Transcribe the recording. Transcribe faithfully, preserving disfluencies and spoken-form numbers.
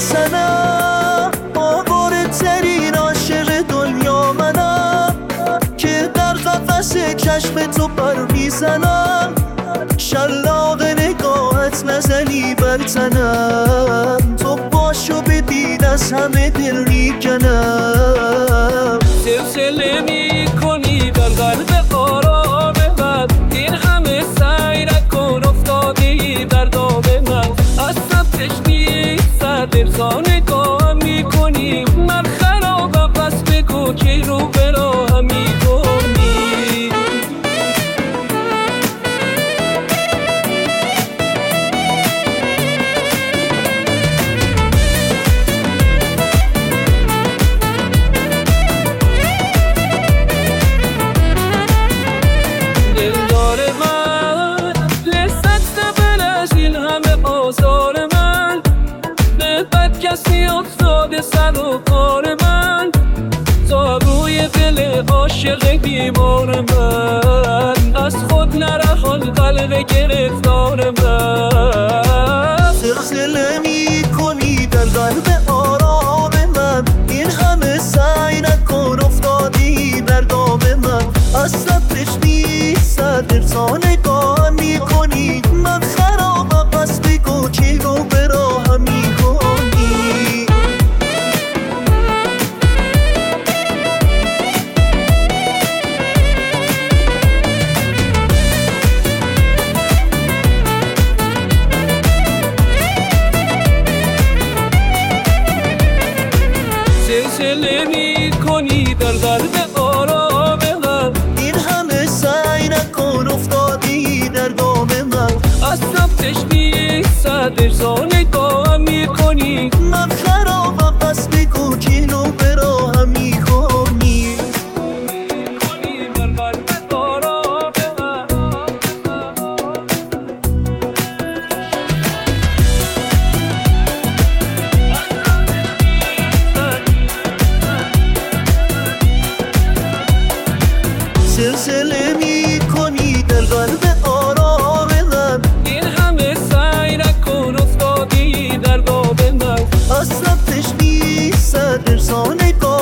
میزنم، آواره ترین عاشق دنیا منم که در قفس چشم تو پر میزنم. شلاق نگاهت نزنی بر تنم، تو باشو بدید از همه دل میکنم. سلسله میکنی در قلب آرام من، این همه سعی نکن افتادی در دام من. از سبتش نیست دل تا نگاه میکنی، من خرابم پس بگو که رو به راه میکنی. دلدار من لذت نبر از این همه آزار من، به بد کسی افتاده سر و کار من، تا روی دل عاشق بیمار من، از خود نرهان قلب گرفتار من. زلزله میکنی در قلب آرام من، این همه سعی نکن افتادی در دام من. از سبتش نیست دل تا نگاه میکنی، من خرابم پس بگو که رو به راه میکنی. زلزله میکنی در قلب آرام من، این همه سعی نکن افتادی در دام من. از سبتش نیست دل تا نگاه میکنی، من خرابم پس بگو که رو به راه میکنی. در قلب آرام من. زلزله میکنی در قلب آرام من، این همه سعی نکن افتادی در دام من. از سبتش نیست دل تا نگاه